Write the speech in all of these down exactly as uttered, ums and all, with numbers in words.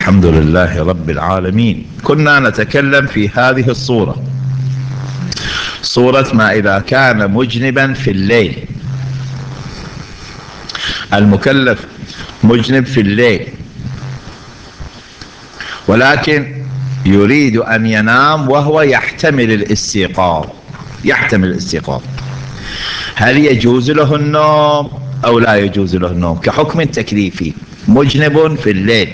الحمد لله رب العالمين. كنا نتكلم في هذه الصورة، صورة ما إذا كان مجنبا في الليل. المكلف مجنب في الليل ولكن يريد أن ينام وهو يحتمل الاستيقاظ يحتمل الاستيقاظ هل يجوز له النوم أو لا يجوز له النوم؟ كحكم تكليفي، مجنب في الليل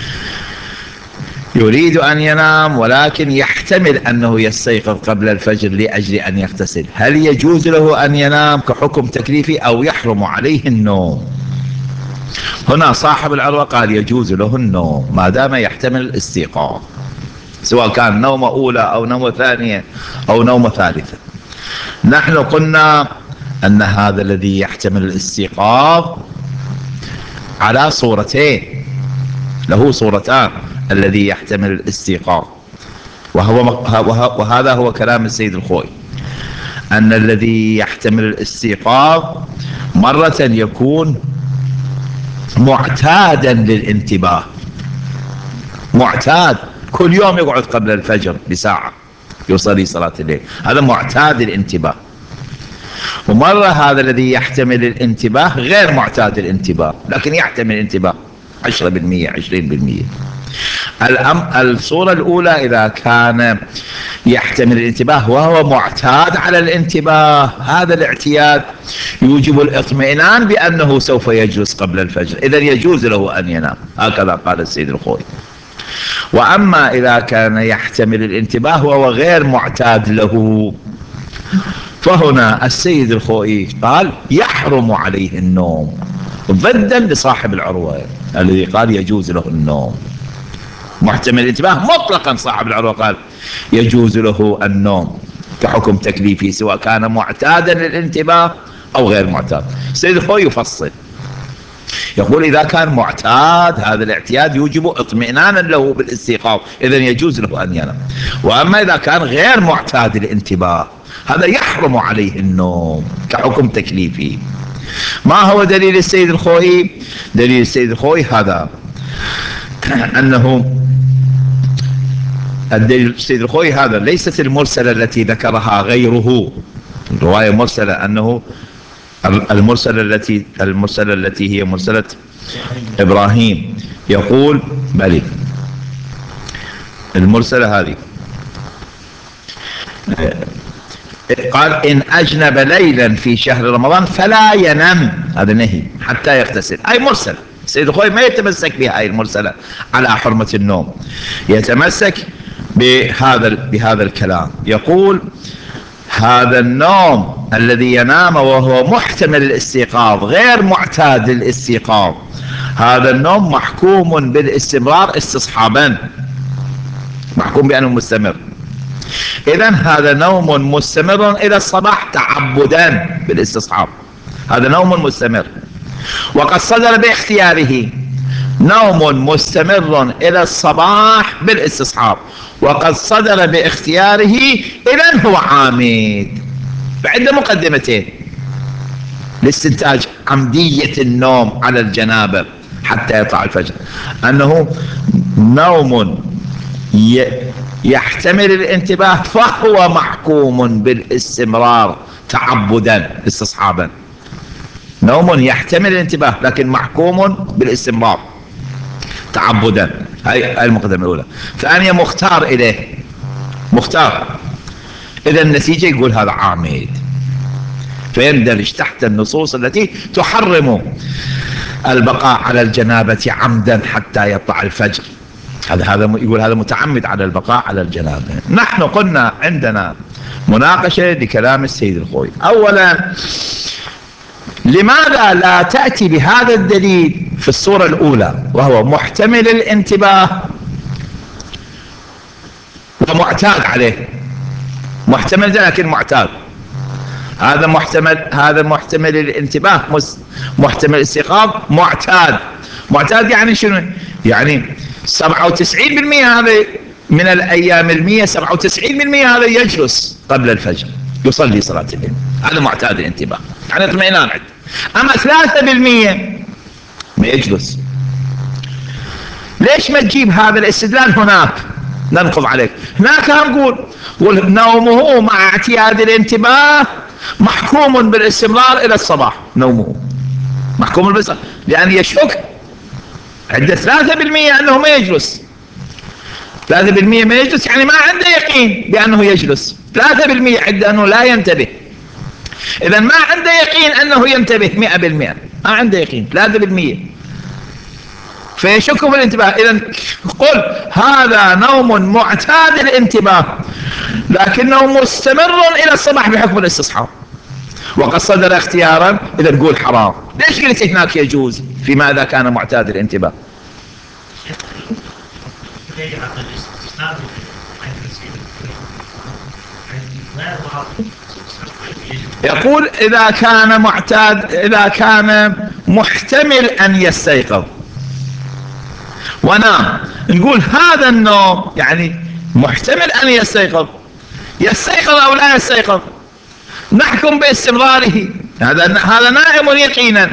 يريد أن ينام ولكن يحتمل أنه يستيقظ قبل الفجر لأجل أن يغتسل، هل يجوز له أن ينام كحكم تكليفي أو يحرم عليه النوم؟ هنا صاحب العروة قال يجوز له النوم ما دام يحتمل الاستيقاظ، سواء كان نومة أولى أو نومة ثانية أو نومة ثالثة. نحن قلنا أن هذا الذي يحتمل الاستيقاظ على صورتين، له صورتان. الذي يحتمل الاستيقاظ وهو وهذا هو كلام السيد الخوئي، أن الذي يحتمل الاستيقاظ مرة يكون معتادا للانتباه، معتاد كل يوم يقعد قبل الفجر بساعة يصلي صلاة الليل، هذا معتاد الانتباه. ومرة هذا الذي يحتمل الانتباه غير معتاد الانتباه لكن يحتمل الانتباه عشرة بالمئة عشرين بالمئة. الصورة الأولى إذا كان يحتمل الانتباه وهو معتاد على الانتباه، هذا الاعتياد يوجب الاطمئنان بأنه سوف يجلس قبل الفجر، إذن يجوز له أن ينام، هكذا قال السيد الخوئي. وأما إذا كان يحتمل الانتباه وهو غير معتاد له، فهنا السيد الخوئي قال يحرم عليه النوم، ضدا لصاحب العروة الذي قال يجوز له النوم. محتمل الانتباه مطلقا صاحب العروة قال يجوز له النوم كحكم تكليفي سواء كان معتادا للانتباه أو غير معتاد. السيد الخوئي يفصل، يقول إذا كان معتاد هذا الاعتياد يوجب اطمئنانا له بالاستيقاظ، إذن يجوز له أن ينام. وأما إذا كان غير معتاد الانتباه هذا يحرم عليه النوم كحكم تكليفي. ما هو دليل السيد الخوئي؟ دليل السيد الخوئي هذا، أنه الدليل السيد الخوئي هذا ليست المرسلة التي ذكرها غيره، رواية مرسلة، أنه المرسلة التي المرسلة التي هي مرسلة إبراهيم، يقول بلي المرسلة هذه قال إن أجنب ليلا في شهر رمضان فلا ينم، هذا نهي حتى يغتسل، أي مرسل. السيد الخوئي ما يتمسك بها أي المرسلة على حرمة النوم، يتمسك بهذا بهذا الكلام، يقول هذا النوم الذي ينام وهو محتمل الاستيقاظ غير معتاد الاستيقاظ، هذا النوم محكوم بالاستمرار استصحابا، محكوم بأنه مستمر. إذن هذا نوم مستمر إلى الصباح تعبدا بالاستصحاب، هذا نوم مستمر. وقد صدر باختياره نوم مستمر إلى الصباح بالاستصحاب، وقد صدر باختياره إذن هو عامد. فعنده مقدمتين لاستنتاج عمدية النوم على الجنابة حتى يطلع الفجر، أنه نوم يحتمل الانتباه فهو محكوم بالاستمرار تعبدا استصحابا، نوم يحتمل الانتباه لكن محكوم بالاستمرار تعبدا، هاي المقدمة الأولى. ثانيا مختار إليه، مختار، إذا النتيجة يقول هذا عامد، فيندرج تحت النصوص التي تحرم البقاء على الجنابة عمدا حتى يطلع الفجر، هذا هذا يقول هذا متعمد على البقاء على الجنابة. نحن قلنا عندنا مناقشة لكلام السيد الخوئي. أولا، لماذا لا تأتي بهذا الدليل في الصورة الأولى وهو محتمل الانتباه ومعتاد عليه، محتمل لكن معتاد، هذا محتمل، هذا محتمل الانتباه محتمل الاستيقاظ معتاد. معتاد يعني شنو؟ يعني سبعة وتسعين بالمئة هذا من الأيام المية سبعة وتسعين بالمئة هذا يجلس قبل الفجر يصلي صلاة الليل، هذا معتاد الانتباه يعني اطمئنان عنده. أما ثلاثة بالمئة ما يجلس، ليش ما تجيب هذا الاستدلال هناك؟ ننقض عليك. هناك نقول نومه مع اعتياد الانتباه محكوم بالاستمرار الى الصباح. نومه محكوم بالاستمرار لان يشك عند ثلاثة بالمئة انه ما يجلس. ثلاثة بالمئة ما يجلس يعني ما عنده يقين بانه يجلس. ثلاثة بالمئة عنده انه لا ينتبه. اذا ما عنده يقين انه ينتبه مئة بالمئة. ما عنده يقين ثلاثة بالمئة فيشك في الانتباه. اذا قل هذا نوم معتاد الانتباه لكنه مستمر الى الصباح بحكم الاستصحاب وقد صدر اختيارا. اذا نقول حرام. ليش قلت هناك يجوز فيما اذا كان معتاد الانتباه؟ يقول اذا كان معتاد اذا كان محتمل ان يستيقظ ونام. نقول هذا النوم يعني محتمل ان يستيقظ. يستيقظ او لا يستيقظ نحكم باستمراره. هذا هذا نائم يقينا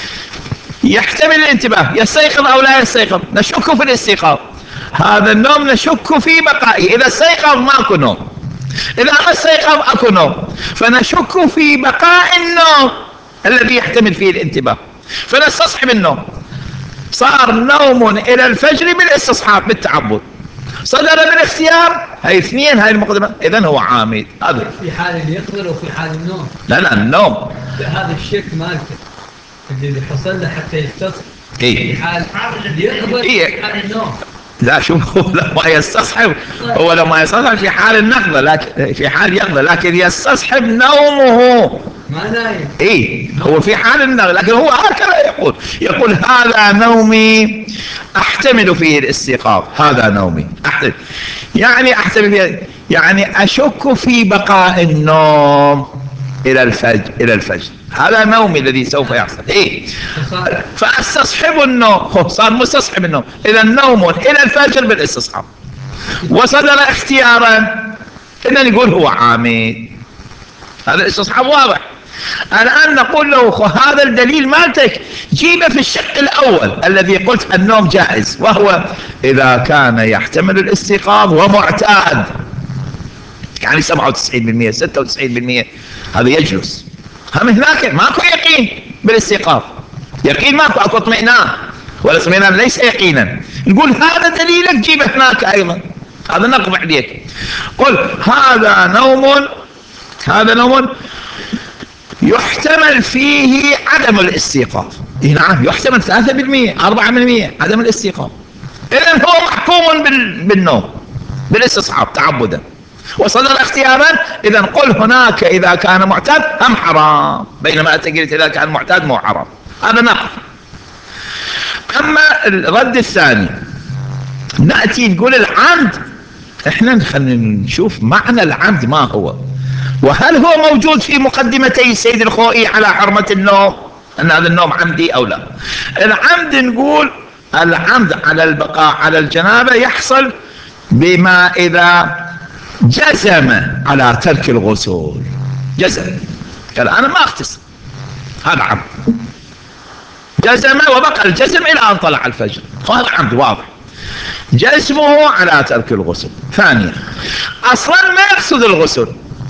يحتمل الانتباه. يستيقظ او لا يستيقظ نشك في الاستيقاظ. هذا النوم نشك في بقائه. اذا استيقظ ماكو نوم. اذا ما استيقظ اكو نوم. فنشك في بقاء النوم الذي يحتمل فيه الانتباه فنستصحب النوم. صار نوم الى الفجر بالاستصحاب بالتعبد. صدر بالاختيار. هاي اثنين هاي المقدمة. اذا هو عامد. هذا في حال اليقظة وفي حال النوم. لا لا النوم هذا الشك مالته اللي حصل له حتى يستصحب. ايه في حال اليقظة إيه. في حال النوم. لا شوف هو لما يستصحب هو لما يستصحب في حال النقضة لكن في حال يقظة لكن يستصحب نومه ما نايم. ايه هو في حال النقضة لكن هو هكذا يقول. يقول هذا نومي احتمل فيه الاستيقاظ. هذا نومي احتمل يعني احتمل فيه يعني اشك في بقاء النوم الى الفجر الى الفجر. هذا نومي الذي سوف يحصل. ايه فاستصحب النوم. هو صار مستصحب النوم. اذا نوم الى الفجر بالاستصحاب وصدر اختيارا. اذا نقول هو عامد. هذا الاستصحاب واضح. الان نقول له هذا الدليل مالتك جيبه في الشق الاول الذي قلت النوم جائز وهو اذا كان يحتمل الاستيقاظ ومعتاد يعني سبعة وتسعين بالمئة ستة وتسعين بالمئة هذا يجلس. هم هناك ماكو يقين بالاستيقاظ. يقين ماكو. اكو اطمئنان والاطمئنان ليس يقينا. نقول هذا دليلك جيبه هناك ايضا. هذا نقض عليك. قل هذا نوم هذا نوم يحتمل فيه عدم الاستيقاظ. نعم يحتمل ثلاثة بالمئة أربعة بالمئة عدم الاستيقاظ. اذا هو محكوم بالنوم بالاستصحاب تعبدا وصدر اختيارا. اذا قل هناك اذا كان معتاد هم حرام بينما انت قلت اذا كان معتاد مو حرام. هذا نقض. اما الرد الثاني ناتي نقول العمد. احنا خلينا نشوف معنى العمد ما هو وهل هو موجود في مقدمتي السيد الخوئي على حرمة النوم ان هذا النوم عمدي او لا. العمد نقول العمد على البقاء على الجنابة يحصل بما اذا جزم على ترك الغسل. جزم قال انا ما اغتسل. هذا عمد. جزم وبقى الجزم الى ان طلع الفجر. هذا عمد واضح. جزمه على ترك الغسل. ثانيا اصلا ما يقصد الغسل.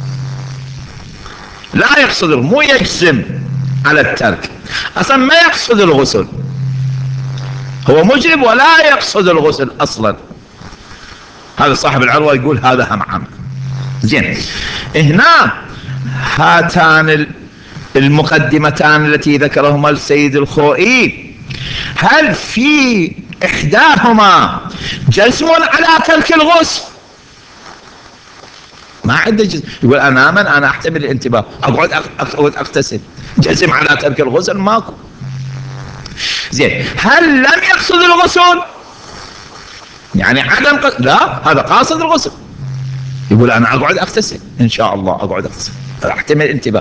لا يقصد مو يجزم على الترك. اصلا ما يقصد الغسل. هو مجرم ولا يقصد الغسل اصلا. هذا صاحب العروة يقول هذا هم عمد. زين هنا هاتان المقدمتان التي ذكرهما السيد الخوئي هل في احداهما جزم على ترك الغسل؟ ما عنده جزم. يقول انا امن انا احتمل الانتباه اقعد اقعد اغتسل. جزم على ترك الغسل ماكو. زين هل لم يقصد الغسل يعني عدم قصد؟ لا هذا قاصد الغسل. يقول انا اقعد اغتسل ان شاء الله اقعد اغتسل احتمل الانتباه.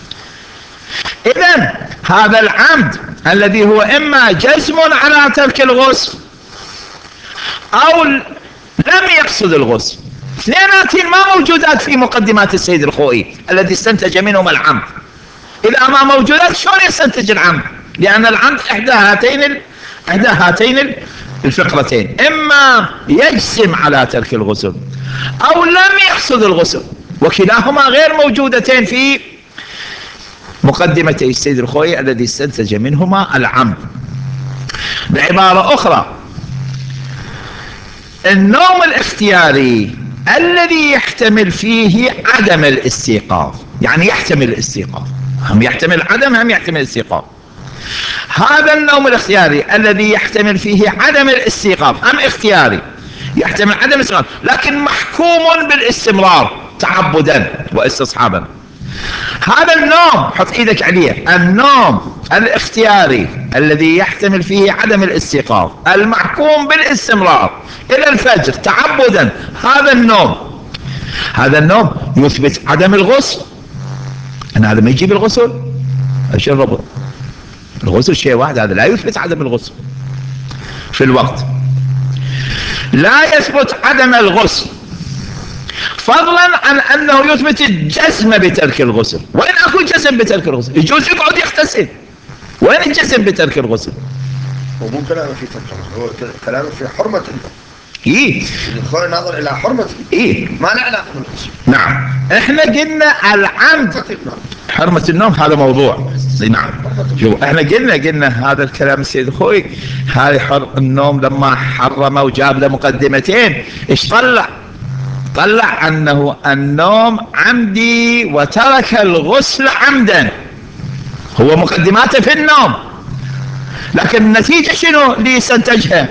اذا هذا العمد الذي هو اما جزم على ترك الغسل او لم يقصد الغسل. اثنيناتين ما موجودات في مقدمات السيد الخوئي الذي استنتج منهما العمد. اذا ما موجودات شلون يستنتج العمد؟ لان العمد احدى هاتين ال... احدى هاتين الفقرتين، إما يجزم على ترك الغسل أو لم يقصد الغسل، وكلاهما غير موجودتين في مقدمتي السيد الخوئي الذي استنتج منهما العمد. بعبارة أخرى، النوم الاختياري الذي يحتمل فيه عدم الاستيقاظ، يعني يحتمل الاستيقاظ، هم يحتمل عدم هم يحتمل الاستيقاظ. هذا النوم الاختياري الذي يحتمل فيه عدم الاستيقاظ، أم اختياري يحتمل عدم الاستيقاظ لكن محكوم بالاستمرار تعبدا واستصحابا. هذا النوم حط ايدك عليه، النوم الاختياري الذي يحتمل فيه عدم الاستيقاظ المحكوم بالاستمرار الى الفجر تعبدا، هذا النوم هذا النوم يثبت عدم الغسل. ان هذا ما يجيب الغسل، ايش الربط؟ الغسل شيء واحد، هذا لا يثبت عدم الغسل في الوقت. لا يثبت عدم الغسل فضلا عن انه يثبت الجزم بترك الغسل. وين اكو جزم بترك الغسل؟ يجوز يقعد يغتسل، وين الجزم بترك الغسل؟ هو مو كلامه في ترك الغسل، هو كلامه في حرمة ايه الخوئي ناظر الى حرمة ايه ما له علاقة بالغسل. نعم، احنا قلنا العمد حرمة النوم هذا موضوع. نعم شوف، احنا قلنا قلنا هذا الكلام السيد الخوئي، هاي حر النوم لما حرمه وجاب له مقدمتين ايش طلع؟ طلع انه النوم عمدي وترك الغسل عمدا، هو مقدماته في النوم، لكن النتيجة شنو اللي يستنتجها؟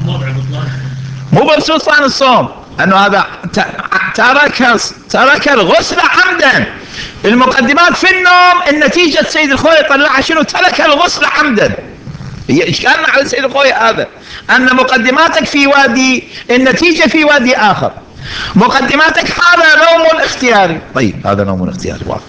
مو ببطلان الصوم، انه هذا ترك ترك الغسل عمدا. المقدمات في النوم النتيجة السيد الخوئي طلعها شنو؟ ترك الغسل عمدا. هي اشكالنا على السيد الخوئي هذا، ان مقدماتك في وادي، النتيجة في وادي اخر. مقدماتك هذا نوم اختياري، طيب هذا نوم اختياري واضح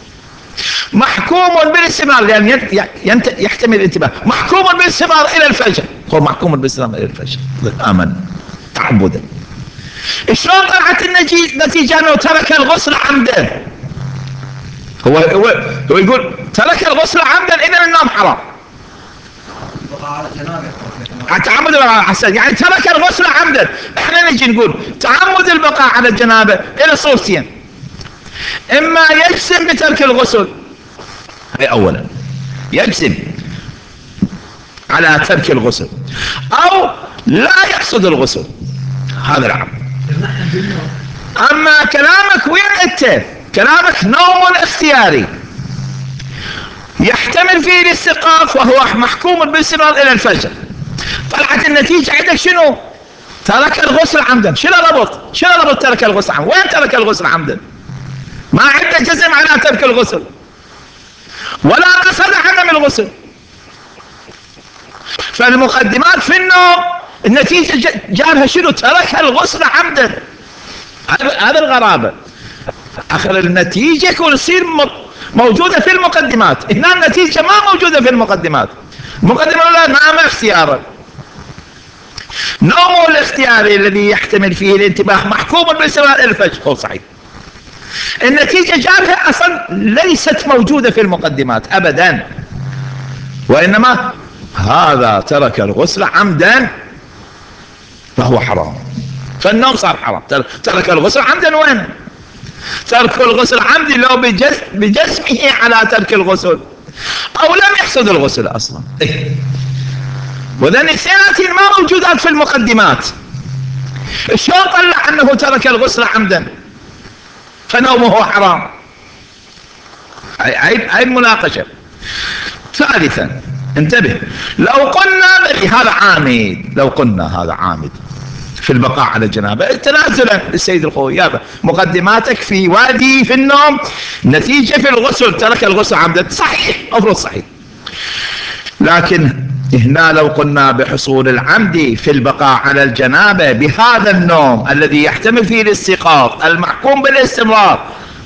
محكوم بالاستمرار، لأن يعني يحتمل الانتباه، محكوم بالاستمرار إلى الفجر، هو محكوم بالاستمرار إلى الفجر آمن تعبدا. شلون طلعت النتيجة أنه ترك الغسل عمدا؟ هو هو هو يقول ترك الغسل عمدا، إذا النوم حرام. تعمد الحسن يعني ترك الغسل عمدا. احنا نجي نقول تعمد البقاء على الجنابة إلى صورتين، إما يجزم بترك الغسل، هي أولا يجزم على ترك الغسل، أو لا يقصد الغسل، هذا العمد. أما كلامك وين أنت؟ كلامك نوم اختياري يحتمل فيه الاستيقاظ وهو محكوم بالاستمرار إلى الفجر، طلعت النتيجة عندك شنو؟ ترك الغسل عمدا. شنو ربط؟ شنو ربط ترك الغسل عمدا؟ وين ترك الغسل عمدا؟ ما عنده جزم على ترك الغسل ولا قصد عدم الغسل. فالمقدمات في النوم النتيجة جابها شنو؟ ترك الغسل عمدا. هذا الغرابة. آخر النتيجة يكون تصير موجودة في المقدمات، هنا النتيجة ما موجودة في المقدمات. المقدمة لا نام اختيارا، نوم الاختياري الذي يحتمل فيه الانتباه محكوم بالاستمرار إلى الفجر، هو صحيح. النتيجة جابها أصلا ليست موجودة في المقدمات أبدا، وإنما هذا ترك الغسل عمدا فهو حرام، فالنوم صار حرام. ترك الغسل عمدا، وين ترك الغسل عمدي؟ لو بجزمه على ترك الغسل أو لم يقصد الغسل أصلا. وذن اثنين ما موجودات في المقدمات، شلون طلع أنه ترك الغسل عمدا فنومه حرام؟ هاي المناقشة. ثالثا انتبه، لو قلنا هذا عامد، لو قلنا هذا عامد في البقاء على الجنابة تنازلا السيد الخوئي، يابا مقدماتك في وادي في النوم، نتيجة في الغسل ترك الغسل عمدا، صحيح أفرض صحيح، لكن هنا لو قلنا بحصول العمد في البقاء على الجنابة بهذا النوم الذي يحتمل فيه الاستيقاظ المحكوم بالاستمرار،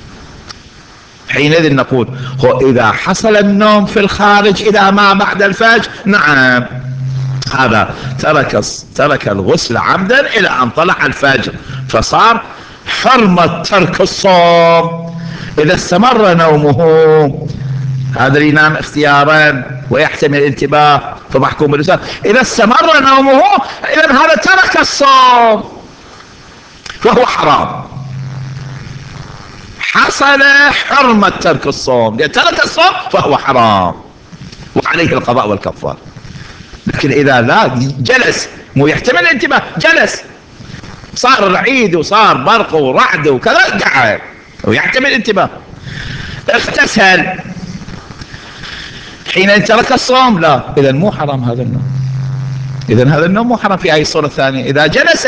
حينئذ نقول هو إذا حصل النوم في الخارج إلى ما بعد الفجر، نعم هذا ترك ترك الغسل عمدا إلى أن طلع الفجر، فصار حرمة ترك الصوم إذا استمر نومه. هذا اللي ينام اختيارا ويحتمل الانتباه فمحكوم بالإسلام. إذا استمر نومه إذا هذا ترك الصوم فهو حرام، حصل حرمة ترك الصوم، لأن ترك الصوم فهو حرام وعليه القضاء والكفار. لكن إذا لا جلس، مو يحتمل الانتباه، جلس صار العيد وصار برق ورعد وكذا قاعد ويحتمل الانتباه، اغتسل حين ترك الصوم لا، إذا مو حرام هذا النوم، إذا هذا النوم مو حرام في هذه الصورة الثانية إذا جلس.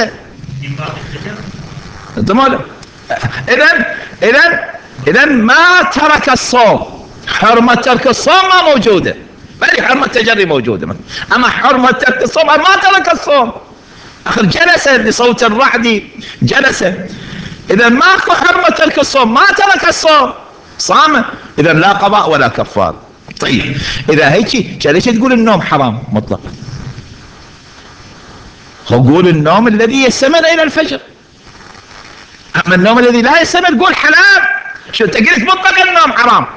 إذا إذا إذا ما ترك الصوم، حرمة ترك الصوم ما موجودة، بل حرمة التجري موجودة، أما حرمة ترك الصوم ما ترك الصوم، آخر جلس لصوت الرعد جلس، إذا ماكو حرمة ترك الصوم، ما ترك الصوم صام، إذا لا قضاء ولا كفار. طيب إذا هيك ليش تقول النوم حرام مطلقا؟ قول النوم الذي يستمر إلى الفجر، أما النوم الذي لا يستمر قول حلال. شو أنت قلت مطلقا النوم حرام؟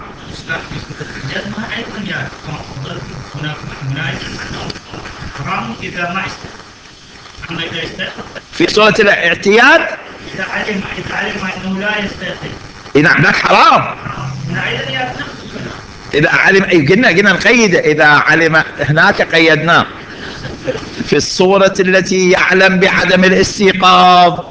حرام إذا ما يستيقظ، أما إذا يستيقظ في صورة الاعتياد إذا علم إذا علم أنه لا يستيقظ نعم ذاك حرام. إذا علم أي قلنا قلنا نقيد، إذا علم هناك قيدناه في الصورة التي يعلم بعدم الاستيقاظ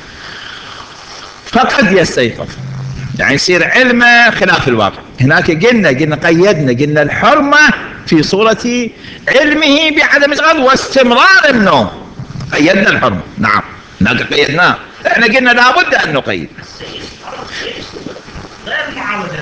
فقد يستيقظ، يعني يصير علمه خلاف الواقع. هناك قلنا قلنا قيدنا قلنا الحرمة في صورة علمه بعدم الاستيقاظ واستمرار النوم، قيدنا الحرمة. نعم هناك قيدناه، احنا قلنا لابد ان نقيد غير معاودة.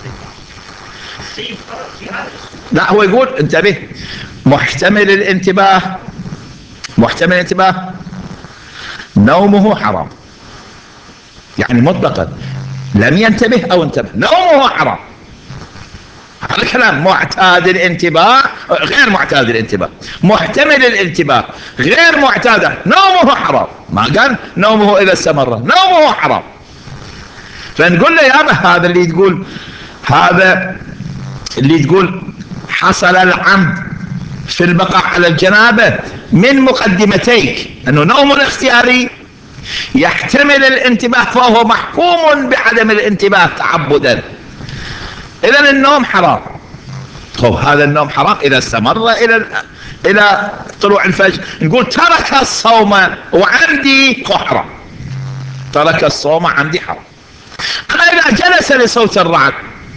لا هو يقول انتبه، محتمل الانتباه، محتمل الانتباه نومه حرام، يعني مطلقا لم ينتبه او انتبه نومه حرام. هذا كلام معتاد الانتباه غير معتاد الانتباه، محتمل الانتباه غير معتاد نومه حرام، ما قال نومه اذا استمر، نومه حرام. فنقول له يا هذا اللي تقول، هذا اللي تقول حصل العمد في البقاء على الجنابة من مقدمتيك انه نوم اختياري يحتمل الانتباه فهو محكوم بعدم الانتباه تعبدا، اذا النوم حرام. طب هذا النوم حرام اذا استمر الى الى طلوع الفجر، نقول ترك الصوم وعمدي حرام، ترك الصوم عمدي حرام. اما اذا جلس لصوت الرعد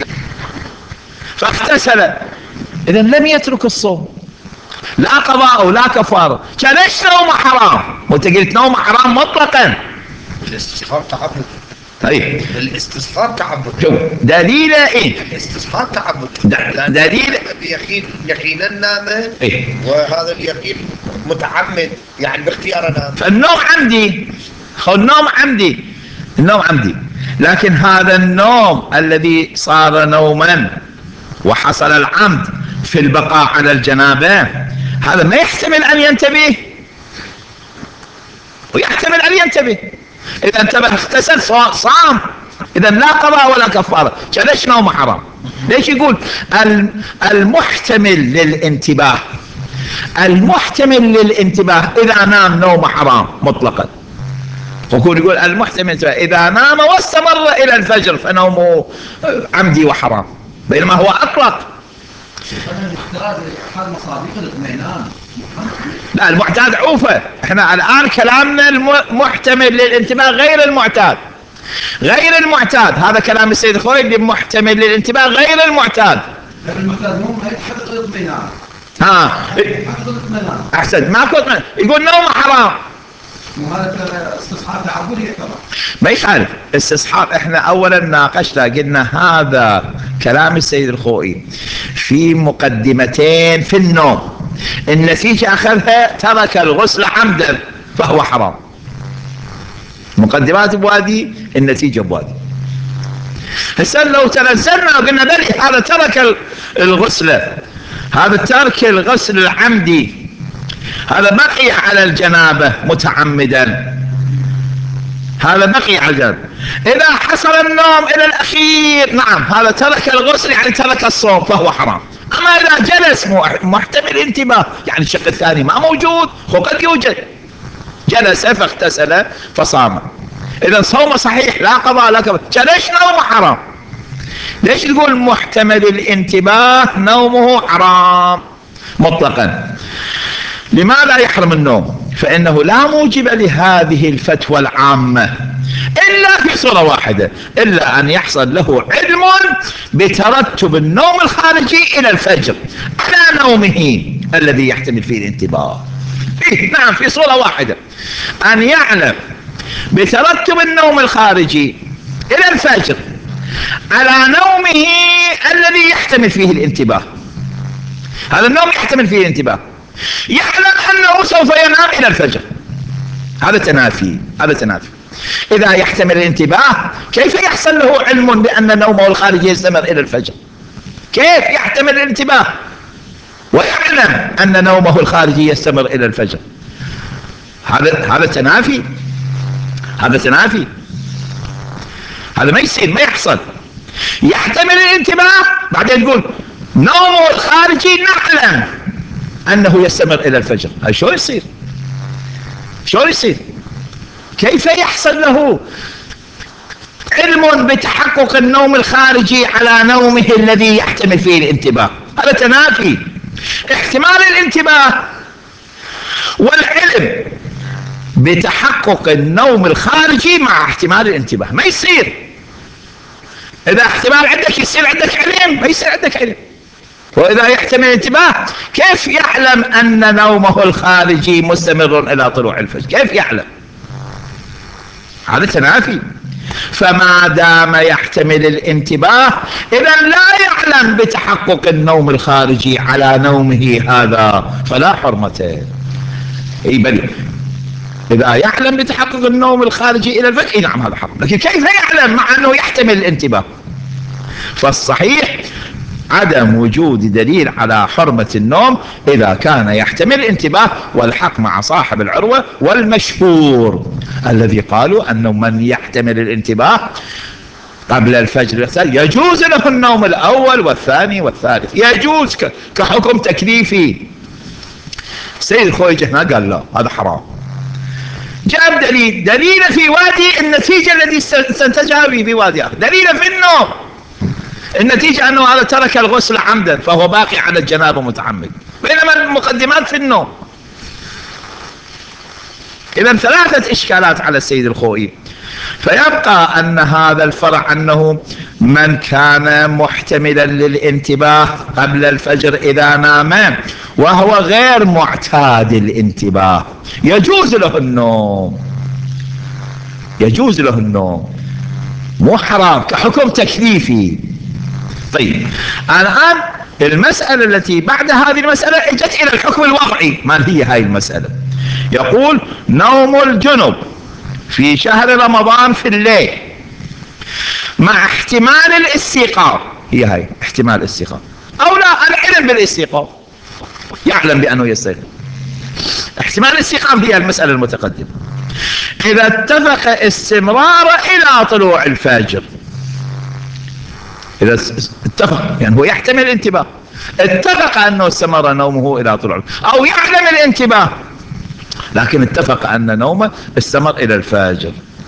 فاغتسل اذا لم يترك الصوم، لا قضاء ولا كفاره. كان ايش نوم حرام؟ وانت قلت نوم حرام مطلقا. الاستصحاب تعبد. طيب الاستصحاب تعبد. شوف دليله ايه؟ الاستصحاب تعبد. دليل يقين يقينا نامه إيه؟ وهذا اليقين متعمد يعني باختيار نام. فالنوم عمدي، خو النوم عمدي، النوم عمدي، لكن هذا النوم الذي صار نوما وحصل العمد في البقاء على الجنابة هذا ما يحتمل ان ينتبه، ويحتمل ان ينتبه. اذا انتبه اغتسل صام، اذا لا قضاء ولا كفاره. ليش نوم حرام؟ ليش يقول المحتمل للانتباه، المحتمل للانتباه اذا نام نوم حرام مطلقا، ويقول يقول المحتمل اذا نام واستمر الى الفجر فنومه عمدي وحرام، بينما هو اطلق. لا المعتاد عوفه، احنا الان كلامنا المحتمل للانتباه غير المعتاد، غير المعتاد. هذا كلام السيد الخوئي اللي محتمل للانتباه غير المعتاد. المعتاد مو ما يتحقق الاطمئنان. ها احسن ما كنت يقول نوم حرام، وهذا استصحاب تعبدي يعتبر ما يخالف استصحاب. احنا اولا ناقشنا قلنا هذا كلام السيد الخوئي في مقدمتين في النوم، النتيجة اخذها ترك الغسل عمدا فهو حرام. مقدمات بوادي، النتيجة بوادي. هسه لو تنزلنا وقلنا بلي هذا ترك الغسل، هذا ترك الغسل العمدي، هذا بقي على الجنابة متعمدا، هذا بقي على الجنابة. إذا حصل النوم إلى الأخير نعم هذا ترك الغسل يعني ترك الصوم فهو حرام. أما إذا جلس محتمل انتباه، يعني الشق الثاني ما موجود وقد يوجد، جلس فاغتسل فصام، إذا صوم صحيح لا قضاء لا كفارة. ليش نومه حرام؟ ليش تقول محتمل الانتباه نومه حرام مطلقا؟ لماذا يحرم النوم؟ فإنه لا موجب لهذه الفتوى العامة إلا في صورة واحدة، إلا أن يحصل له علم بترتب النوم الخارجي إلى الفجر على نومه الذي يحتمل فيه الانتباه. فيه نعم في صورة واحدة، أن يعلم بترتب النوم الخارجي إلى الفجر على نومه الذي يحتمل فيه الانتباه. هذا النوم يحتمل فيه الانتباه، يعلم أنه سوف ينام إلى الفجر، هذا تنافي، هذا تنافي. إذا يحتمل الانتباه كيف يحصل له علم بأن نومه الخارجي يستمر إلى الفجر؟ كيف يحتمل الانتباه ويعلم أن نومه الخارجي يستمر إلى الفجر؟ هذا هذا تنافي، هذا تنافي، هذا ما يصير، ما يحصل. يحتمل الانتباه بعدين يقول نومه الخارجي نعلم أنه يستمر إلى الفجر، هذا شو يصير؟ شو يصير؟ كيف يحصل له علم بتحقق النوم الخارجي على نومه الذي يحتمل فيه الانتباه؟ هذا تنافي. احتمال الانتباه والعلم بتحقق النوم الخارجي مع احتمال الانتباه ما يصير. إذا احتمال عندك يصير عندك علم؟ ما يصير عندك علم. وإذا يحتمل الانتباه كيف يعلم أن نومه الخارجي مستمر إلى طلوع الفجر؟ كيف يعلم؟ هذا تنافي. فما دام يحتمل الانتباه إذا لا يعلم بتحقق النوم الخارجي على نومه هذا فلا حرمته. اي بل إذا يعلم بتحقق النوم الخارجي إلى الفجر نعم هذا حرام، لكن كيف يعلم مع أنه يحتمل الانتباه؟ فالصحيح عدم وجود دليل على حرمة النوم إذا كان يحتمل الانتباه، والحق مع صاحب العروة والمشهور الذي قالوا أنه من يحتمل الانتباه قبل الفجر يجوز له النوم الأول والثاني والثالث، يجوز كحكم تكليفي. سيد الخويج هنا قال لا هذا حرام، جاب دليل، دليل في وادي النتيجة الذي استنتجها في وادي آخر، دليل في النوم النتيجة أنه هذا ترك الغسل عمدا فهو باقي على الجنابة متعمد، بينما المقدمات في النوم. إذا ثلاثة إشكالات على السيد الخوئي. فيبقى أن هذا الفرع أنه من كان محتملا للانتباه قبل الفجر إذا نام وهو غير معتاد الانتباه يجوز له النوم، يجوز له النوم مو حرام كحكم تكليفي. طيب الآن المسألة التي بعد هذه المسألة اجت إلى الحكم الوضعي. ما هي هاي المسألة؟ يقول نوم الجنب في شهر رمضان في الليل مع احتمال الاستيقاظ، هي هاي احتمال الاستيقاظ أو لا العلم بالاستيقاظ، يعلم بأنه يستيقظ، احتمال الاستيقاظ هي المسألة المتقدمة. إذا اتفق استمرار إلى طلوع الفجر، إذا اتفق يعني هو يحتمل الانتباه، اتفق أنه استمر نومه إلى طلوع أو يعلم الانتباه لكن اتفق أن نومه استمر إلى الفجر،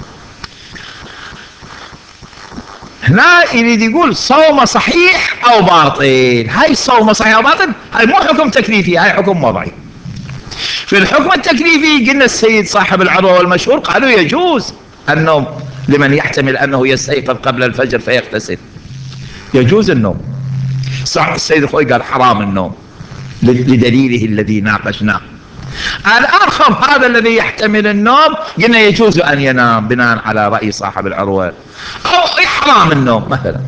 هنا يريد يقول صوم صحيح أو باطل. هاي صوم صحيح أو باطل هاي مو حكم تكليفي، هاي حكم وضعي. في الحكم التكليفي قلنا السيد صاحب العروة والمشهور قالوا يجوز النوم لمن يحتمل أنه يستيقظ قبل الفجر فيغتسل، يجوز النوم. صح السيد الخوي قال حرام النوم لدليله الذي ناقشناه. الآخر هذا الذي يحتمل النوم قلنا يجوز أن ينام بناء على رأي صاحب العروة أو إحرام النوم مثلا.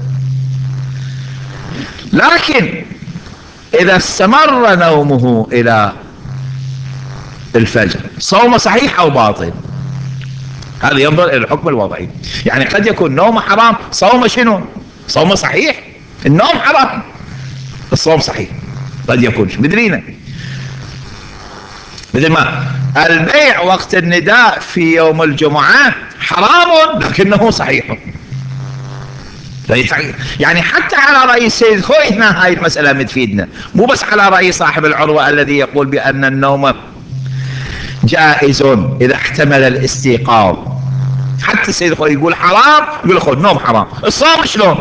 لكن إذا استمر نومه إلى الفجر صوم صحيح أو باطل، هذا ينظر إلى الحكم الوضعي. يعني قد يكون نوم حرام صوم شنو؟ صوم صحيح. النوم حرام الصوم صحيح قد يكون بدرينا، مثل ما البيع وقت النداء في يوم الجمعة حرام لكنه صحيح. يعني حتى على رأي السيد الخوئي هنا هاي المسألة متفيدنا، مو بس على رأي صاحب العروة الذي يقول بأن النوم جائز إذا احتمل الاستيقاظ. حتى السيد الخوئي يقول حرام، يقول خذ نوم حرام. الصوم شلون؟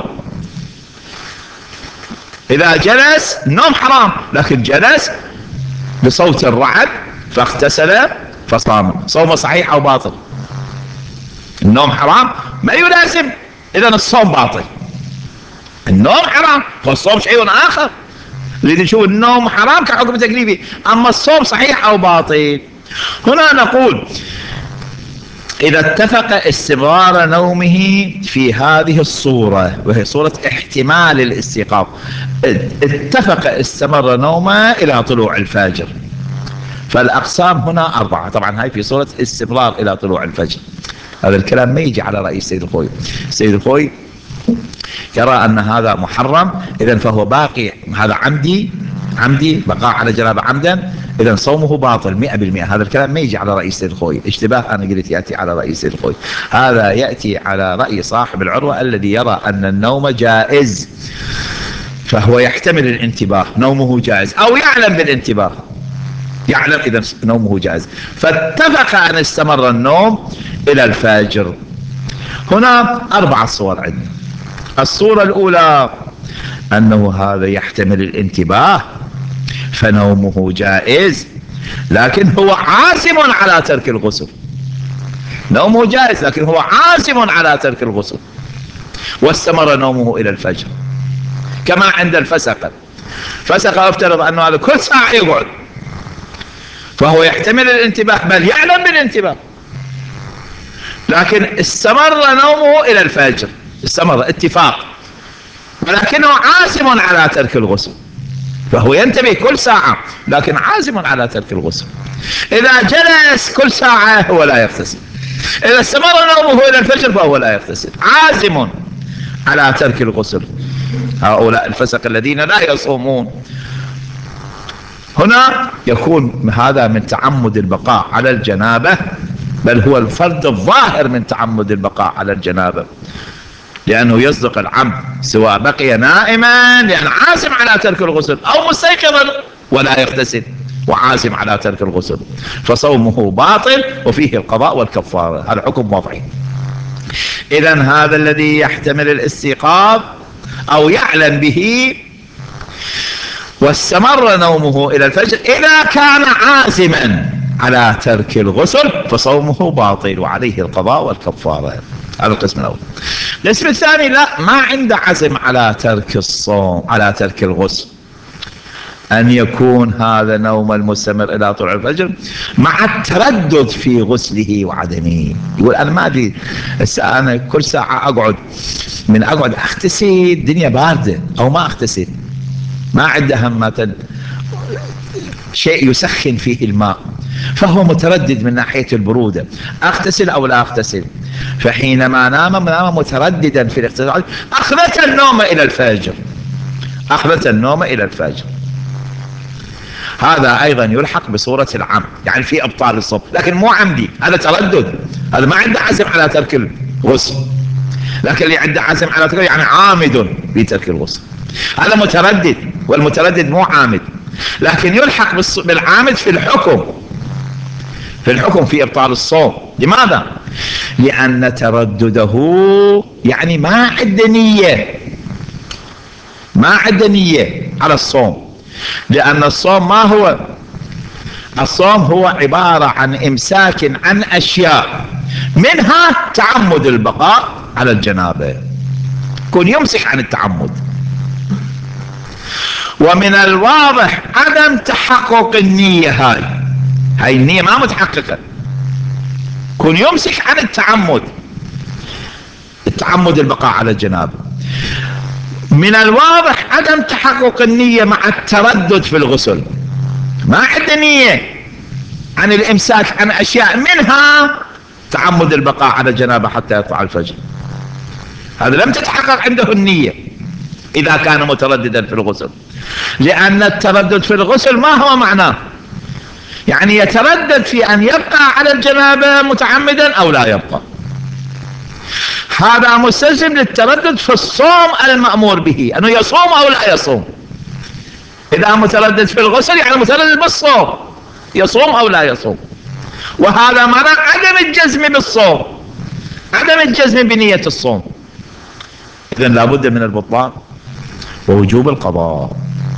إذا جلس النوم حرام، لكن جلس بصوت الرعد فاغتسل فصام، صومه صحيح أو باطل؟ النوم حرام ما يلازم إذن الصوم باطل. النوم حرام والصوم شيء آخر. نريد نشوف النوم حرام كحكم تكليفي، أما الصوم صحيح أو باطل. هنا نقول إذا اتفق استمرار نومه في هذه الصورة، وهي صورة احتمال الاستيقاظ، اتفق استمر نومه إلى طلوع الفجر، فالأقسام هنا أربعة. طبعا هاي في صورة استمرار إلى طلوع الفجر. هذا الكلام ما يجي على رأي السيد الخوئي. السيد الخوئي يرى أن هذا محرم، إذن فهو باقي، هذا عمدي عمدي بقاء على جنابه عمدا، إذن صومه باطل مئة بالمئة. هذا الكلام ما يجي على رأي السيد الخوئي، اشتباه أنا قلت يأتي على رأي السيد الخوئي. هذا يأتي على رأي صاحب العروة الذي يرى أن النوم جائز، فهو يحتمل الانتباه، نومه جائز، أو يعلم بالانتباه، يعلم إذا نومه جائز، فاتفق أن استمر النوم إلى الفجر. هنا أربع صور عندنا. الصورة الأولى أنه هذا يحتمل الانتباه فنومه جائز، لكن هو عازم على ترك الغسل. نومه جائز لكن هو عازم على ترك الغسل، واستمر نومه إلى الفجر. كما عند الفسقة، فسقة افترض أنه هذا كل ساعة يقعد، فهو يحتمل الانتباه بل يعلم بالانتباه، لكن استمر نومه إلى الفجر، استمر اتفاق، ولكنه عازم على ترك الغسل، فهو ينتبه كل ساعة لكن عازم على ترك الغسل. إذا جلس كل ساعة هو لا يغتسل، إذا استمر نومه إلى الفجر فهو لا يغتسل، عازم على ترك الغسل. هؤلاء الفسق الذين لا يصومون، هنا يكون هذا من تعمد البقاء على الجنابة، بل هو الفرد الظاهر من تعمد البقاء على الجنابة، لأنه يصدق العمد سواء بقي نائما لأن عازم على ترك الغسل، أو مستيقظا ولا يغتسل وعازم على ترك الغسل، فصومه باطل وفيه القضاء والكفارة. هذا حكم وضعي. إذن هذا الذي يحتمل الاستيقاظ أو يعلم به واستمر نومه إلى الفجر، إذا كان عازما على ترك الغسل فصومه باطل وعليه القضاء والكفارة. هذا القسم الأول. القسم الثاني لا، ما عنده عزم على ترك الصوم، على ترك الغسل، أن يكون هذا نوم المستمر إلى طلوع الفجر مع التردد في غسله وعدمه. يقول أنا ما أدري، أنا كل ساعة أقعد، من أقعد أغتسل الدنيا باردة أو ما أغتسل، ما عنده همة شيء يسخن فيه الماء، فهو متردد من ناحية البرودة، أغتسل أو لا أغتسل. فحينما نام نام مترددا في الاغتسال، أخذت النوم إلى الفجر، أخذت النوم إلى الفجر. هذا أيضا يلحق بصورة العمد، يعني في أبطال الصوم، لكن مو عمدي، هذا تردد، هذا ما عنده عزم على ترك الغسل، لكن اللي عنده عزم على ترك يعني عامد في ترك الغسل، هذا متردد، والمتردد مو عامد، لكن يلحق بالعامد في الحكم، في الحكم في إبطال الصوم. لماذا؟ لأن تردده يعني ما عنده نية، ما عنده نية على الصوم، لأن الصوم ما هو، الصوم هو عبارة عن إمساك عن أشياء، منها تعمد البقاء على الجنابة، كن يمسك عن التعمد، ومن الواضح عدم تحقق النية، هاي هاي النية ما متحققة، كن يمسك عن التعمد، التعمد البقاء على الجنابة. من الواضح عدم تحقق النية مع التردد في الغسل، ما عنده نية عن الامساك عن اشياء، منها تعمد البقاء على الجنابة حتى يطلع الفجر، هذا لم تتحقق عنده النية اذا كان مترددا في الغسل، لان التردد في الغسل ما هو معناه، يعني يتردد في ان يبقى على الجنابة متعمدا او لا يبقى. هذا مستلزم للتردد في الصوم المأمور به، أنه يصوم أو لا يصوم. إذا متردد في الغسل يعني متردد بالصوم، يصوم أو لا يصوم. وهذا معنى عدم الجزم بالصوم، عدم الجزم بنية الصوم. إذن لابد من البطلان ووجوب القضاء.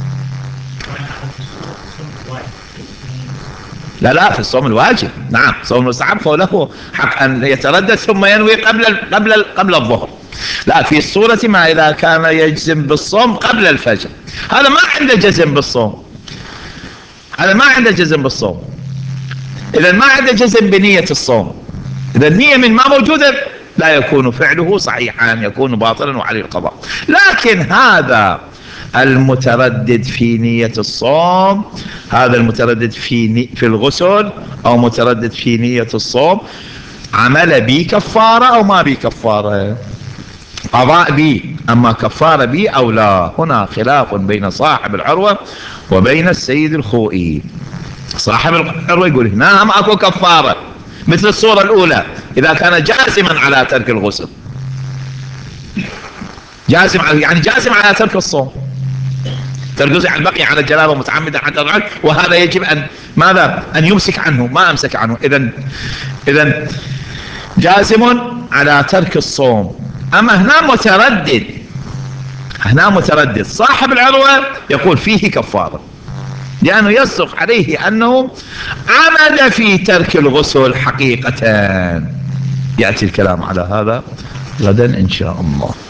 لا لا في الصوم الواجب، نعم صوم المستحب فله حق أن يتردد ثم ينوي قبل قبل قبل الظهر. لا في الصورة ما إذا كان يجزم بالصوم قبل الفجر، هذا ما عنده جزم بالصوم، هذا ما عنده جزم بالصوم، إذا ما عنده جزم بنية الصوم. إذا النية من ما موجودة لا يكون فعله صحيحا، يكون باطلا وعليه القضاء. لكن هذا المتردد في نية الصوم، هذا المتردد في ني في الغسل أو متردد في نية الصوم، عمل بي كفارة أو ما بي كفارة؟ قضاء بي، أما كفارة بي أو لا، هنا خلاف بين صاحب العروة وبين السيد الخوئي. صاحب العروة يقول هنا هم أكو كفارة مثل الصورة الأولى إذا كان جازما على ترك الغسل، جازم على يعني جازم على ترك الصوم، ترك عن البقي على الجنابة متعمدا حتى الرعب، وهذا يجب أن ماذا؟ أن يمسك عنه، ما أمسك عنه. إذن إذن جازم على ترك الصوم. أما هنا متردد، هنا متردد صاحب العروة يقول فيه كفارة، لأنه يصدق عليه أنه عمد في ترك الغسل حقيقة. يأتي الكلام على هذا غدا إن شاء الله.